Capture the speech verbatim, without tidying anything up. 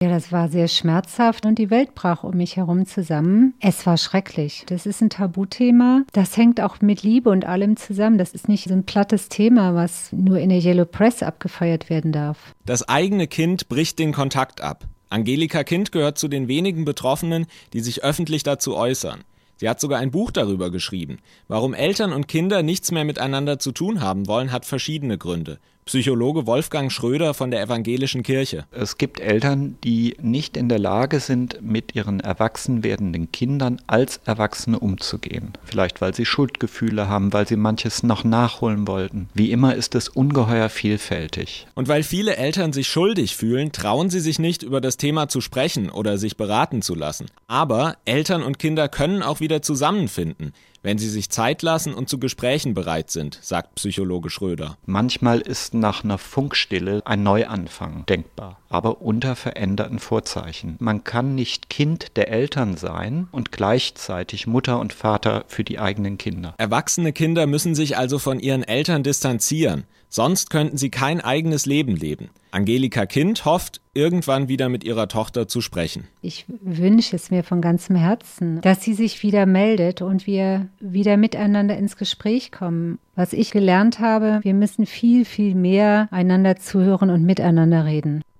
Ja, das war sehr schmerzhaft und die Welt brach um mich herum zusammen. Es war schrecklich. Das ist ein Tabuthema. Das hängt auch mit Liebe und allem zusammen. Das ist nicht so ein plattes Thema, was nur in der Yellow Press abgefeiert werden darf. Das eigene Kind bricht den Kontakt ab. Angelika Kind gehört zu den wenigen Betroffenen, die sich öffentlich dazu äußern. Sie hat sogar ein Buch darüber geschrieben. Warum Eltern und Kinder nichts mehr miteinander zu tun haben wollen, hat verschiedene Gründe. Psychologe Wolfgang Schröder von der Evangelischen Kirche. Es gibt Eltern, die nicht in der Lage sind, mit ihren erwachsen werdenden Kindern als Erwachsene umzugehen. Vielleicht, weil sie Schuldgefühle haben, weil sie manches noch nachholen wollten. Wie immer ist es ungeheuer vielfältig. Und weil viele Eltern sich schuldig fühlen, trauen sie sich nicht, über das Thema zu sprechen oder sich beraten zu lassen. Aber Eltern und Kinder können auch wieder zusammenfinden, wenn sie sich Zeit lassen und zu Gesprächen bereit sind, sagt Psychologe Schröder. Manchmal ist nach einer Funkstille ein Neuanfang denkbar, aber unter veränderten Vorzeichen. Man kann nicht Kind der Eltern sein und gleichzeitig Mutter und Vater für die eigenen Kinder. Erwachsene Kinder müssen sich also von ihren Eltern distanzieren, sonst könnten sie kein eigenes Leben leben. Angelika Kind hofft, irgendwann wieder mit ihrer Tochter zu sprechen. Ich wünsche es mir von ganzem Herzen, dass sie sich wieder meldet und wir wieder miteinander ins Gespräch kommen. Was ich gelernt habe, wir müssen viel, viel mehr einander zuhören und miteinander reden.